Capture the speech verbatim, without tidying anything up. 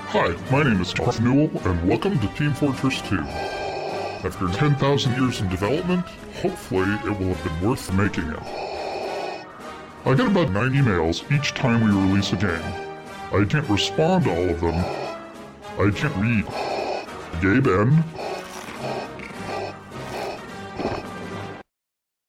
Hi, my name is Charles Newell, and welcome to Team Fortress two. After ten thousand years in development, hopefully it will have been worth making it. I get about nine emails each time we release a game. I can't respond to all of them. I can't read. Gabe N.,